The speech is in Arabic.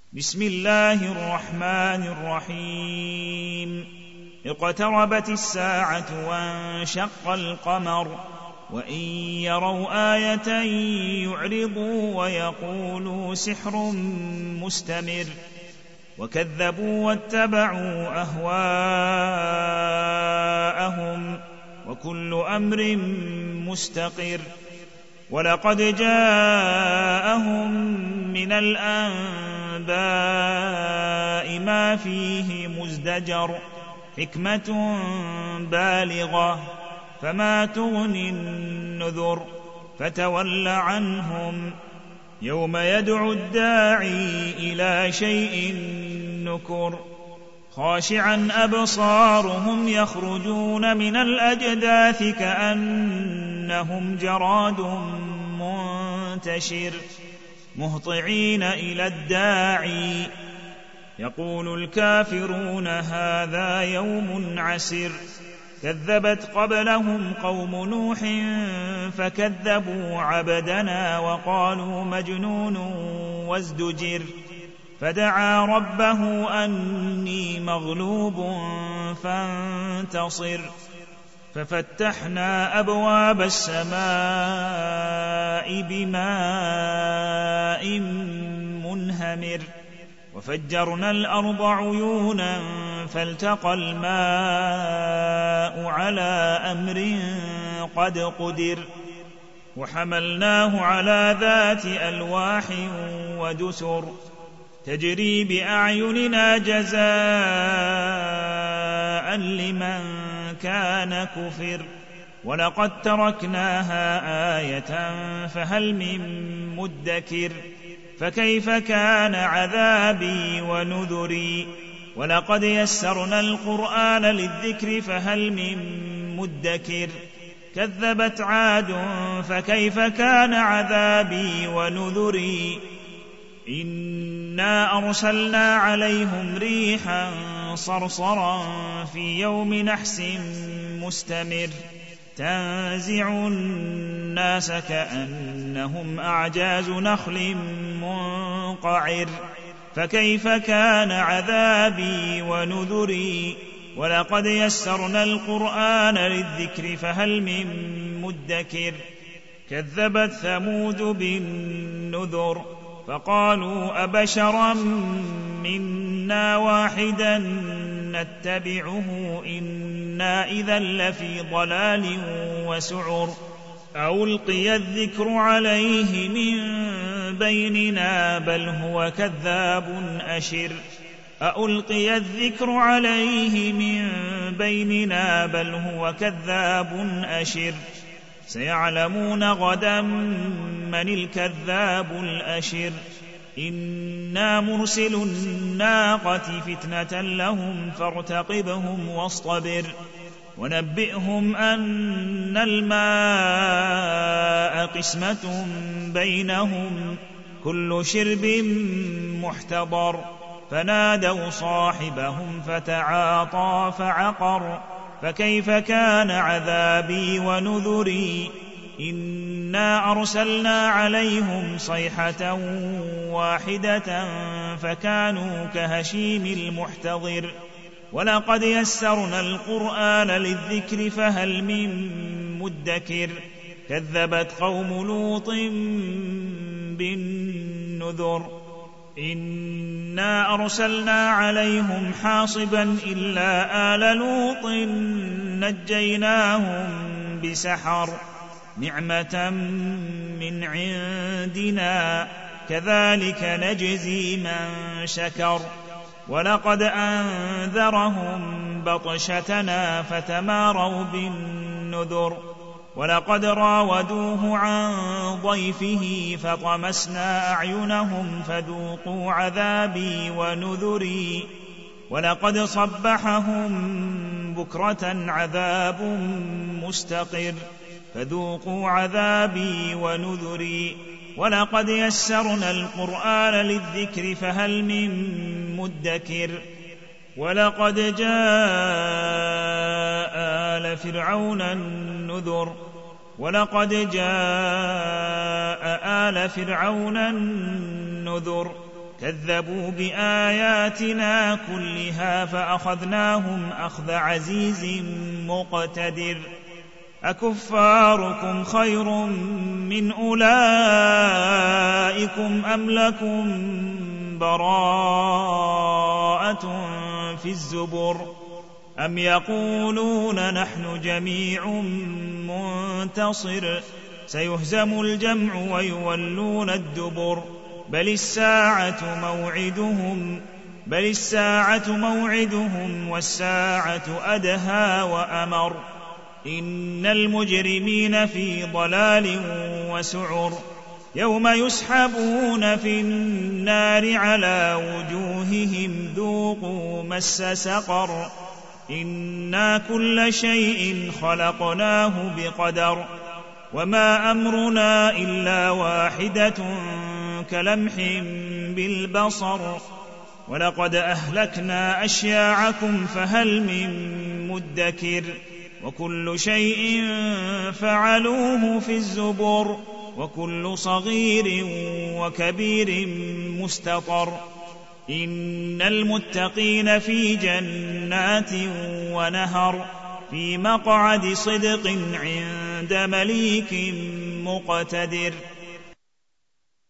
بسم الله الرحمن الرحيم. اقتربت الساعة وانشق القمر وإن يروا آية يعرضوا ويقولوا سحر مستمر وكذبوا واتبعوا أهواءهم وكل أمر مستقر. ولقد جاءهم من الأنباء ما فيه مزدجر حكمة بالغة فما تغني النذر. فتول عنهم يوم يدعو الداعي إلى شيء نكر خاشعا أبصارهم يخرجون من الأجداث كأنهم جراد منتشر مهطعين إلى الداعي يقول الكافرون هذا يوم عسر. كذبت قبلهم قوم نوح فكذبوا عبدنا وقالوا مجنون وازدجر. فدعا ربه أني مغلوب فانتصر. ففتحنا أبواب السماء بماء منهمر وفجرنا الأرض عيونا فالتقى الماء على أمر قد قدر. وحملناه على ذات ألواح ودسر تجري بأعيننا جزاء لمن كان كفر. ولقد تركناها آية فهل من مدكر. فكيف كان عذابي ونذري. ولقد يسرنا القرآن للذكر فهل من مدكر. كذبت عاد فكيف كان عذابي ونذري. إنا أرسلنا عليهم ريحا صرصرا في يوم نحس مستمر تنزع الناس كأنهم أعجاز نخل منقعر. فكيف كان عذابي ونذري. ولقد يسرنا القرآن للذكر فهل من مدكر. كذبت ثمود بالنذر فقالوا أبشرا منا واحدا نتبعه إنا إذا لفي ضلال وسعر. ألقي الذكر عليه من بيننا بل هو كذاب أشر. ألقي الذكر عليه من بيننا بل هو كذاب أشر. سيعلمون غدا من الكذاب الأشر. إنا مرسل الناقة فتنة لهم فارتقبهم واصطبر. ونبئهم أن الماء قسمة بينهم كل شرب محتضر. فنادوا صاحبهم فتعاطى فعقر. فكيف كان عذابي ونذري. إنا أرسلنا عليهم صيحة واحدة فكانوا كهشيم المحتضر. ولقد يسرنا القرآن للذكر فهل من مدكر. كذبت قوم لوط بالنذر. إنا أرسلنا عليهم حاصبا إلا آل لوط نجيناهم بسحر نعمة من عندنا كذلك نجزي من شكر. ولقد أنذرهم بطشتنا فتماروا بالنذر. ولقد راودوه عن ضيفه فطمسنا أعينهم فذوقوا عذابي ونذري. ولقد صبحهم بكرة عذاب مستقر فذوقوا عذابي ونذري. ولقد يسرنا القرآن للذكر فهل من مدكر. ولقد جاء آل فرعون النذر. ولقد جاء آل فرعون النذر كذبوا بآياتنا كلها فأخذناهم أخذ عزيز مقتدر أكفاركم خير من أولئكم أم لكم براءة في الزبر أم يقولون نحن جميع منتصر سيهزم الجمع ويولون الدبر بل الساعة موعدهم والساعة أدهى وأمر إن المجرمين في ضلال وسعر يوم يسحبون في النار على وجوههم ذوقوا مس سقر إنا كل شيء خلقناه بقدر وما أمرنا إلا واحدة كلمح بالبصر ولقد أهلكنا أشياعكم فهل من مدكر وكل شيء فعلوه في الزبر وكل صغير وكبير مستطر إن المتقين في جنات ونهر في مقعد صدق عند مليك مقتدر